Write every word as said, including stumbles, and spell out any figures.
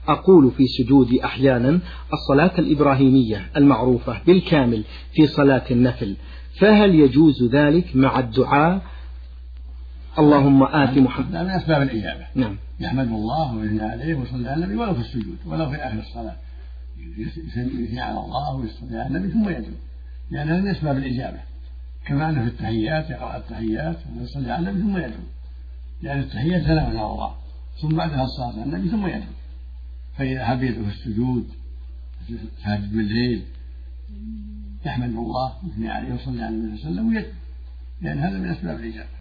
أقول في سجودي أحيانا الصلاة الإبراهيمية المعروفة بالكامل في صلاة النفل، فهل يجوز ذلك مع الدعاء اللهم آت محمد؟ من أسباب الإجابة. نعم. يحمد الله ويثني عليه ويصلي على النبي ولو في السجود ولو في آخر الصلاة، يثني على الله ويصلي على النبي ثم يدعو، لأن هذا من أسباب الإجابة. كما أنه في التحيات يقرأ التحيات ويصلي على النبي ثم يدعو، لأن التحيات سلام على الله، ثم بعدها الصلاة على النبي ثم يدعو. فإذا حب يدعو في السجود ساجد بالليل يحمد الله ويثني عليه ويصلي على النبي صلى الله عليه وسلم ويدعو، لأن هذا من أسباب الإجابة.